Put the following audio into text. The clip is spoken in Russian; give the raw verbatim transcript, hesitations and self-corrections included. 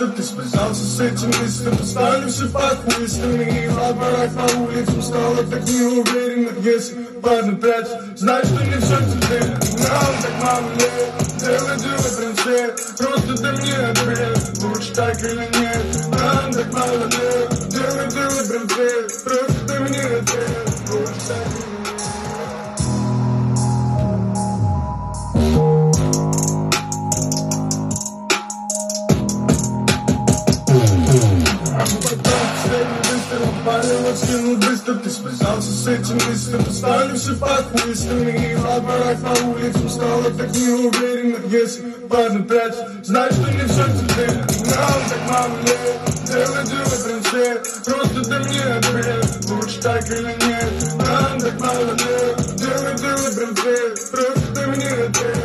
быстро ты связался с этим листом, стали все подписанными. В барах по улицам стало так неуверенно. Если парень прячет, знай, что не все теперь. Нам так мало лет, делай, делай прям все. Просто дай мне ответ, лучше так или нет. Нам так мало лет, делай, делай прям все. Просто дай мне ответ, лучше так или нет. Парень скинул быстро, ты связался с этим листом, стали все подписанными. В барах по улицам стало так неуверенно. Если парень прячет, знай, что не все теперь. Нам так мало лет, делай, делай прям все. Просто дай мне ответ, лучше так или нет. Нам так мало лет, делай, делай прям все. Просто дай мне ответ.